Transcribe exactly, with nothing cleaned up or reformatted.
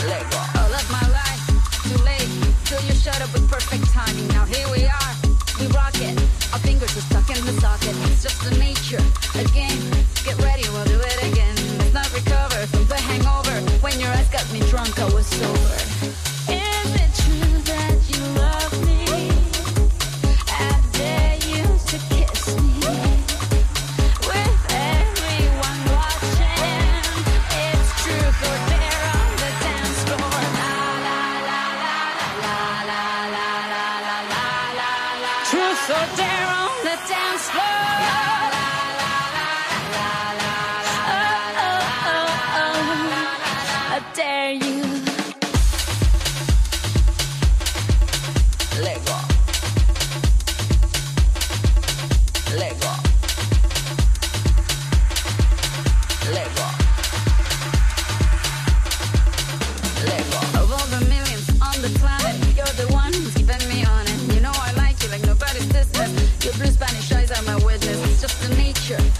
Lego. All of my life, too late, till you shut up with perfect timing. Now here we are, we rock it. Our fingers are stuck in the socket. It's just the nature, a game. Get ready, we'll do it again. Let's not recover from the hangover. When your ass got me drunk, I was sober. Is it true that you love me? I dare you to kiss me. With everyone watching, it's truth or dare on the dance floor. La la la la la la la la la la la la. Truth or dare on the dance floor. La la la la la la la. Oh oh oh oh. I dare you. Lego. Lego. Lego. Lego. Of all the millions on the planet, you're the one who's keeping me on it. You know I like you like nobody's business. Your blue Spanish eyes are my witness. It's just the nature,